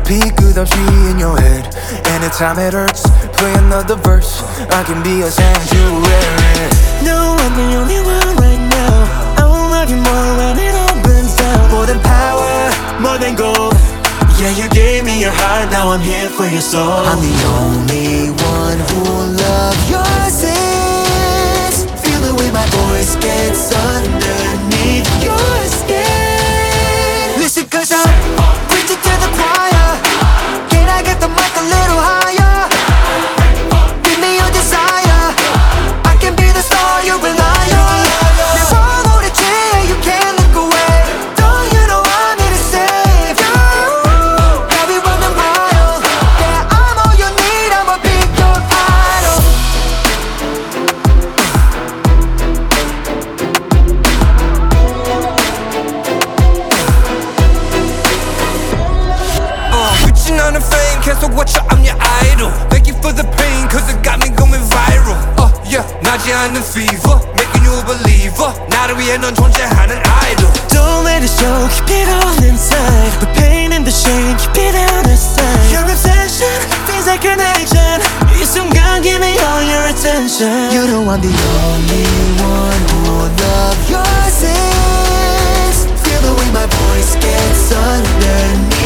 repeat 끝없이 in your head. Anytime it hurts, play another verse. I can be a sanctuary. No, I'm the only one right now. I will love you more when it all burns down. More than power, More than gold. Yeah, you gave me your heart, now I'm here for your soul. I'm the only one who will love your sins. Feel the way my voice gets underneath your skin. Listen, cause I'm preaching to the choir. Can I get the mic a little higher? Give me your desire. I can be the star you rely on. Never hold a chair, you can't look away. Don't you know I'm here to save you? Got me running wild. Yeah, I'm all you need, I'ma be your idol. Reaching on the fame, 계속 watch out, I'm your idol. Thank you for the pain, cause it got me going viral. Yeah, 나지 않는 fever, making you a believer. 나를 위해 넌 존재하는 idol. Don't let it show, keep it all inside. The pain and the shame, keep it out of sight. Your obsession feels like an addiction. 이 순간 give me all your attention. You know I'm the only one who will love your sins. Feel the way my voice gets underneath